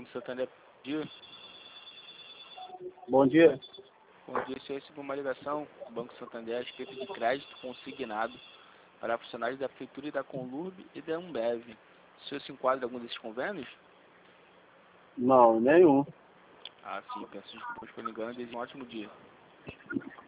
Banco Santander. Bom dia. Bom dia. Bom dia, senhor. Recebi uma ligação do Banco Santander a respeito de crédito consignado para funcionários da Prefeitura e da Conlurb e da Ambev. O senhor se enquadra em algum desses convênios? Não, nenhum. Ah, sim. Peço desculpas pelo engano e desejo um ótimo dia.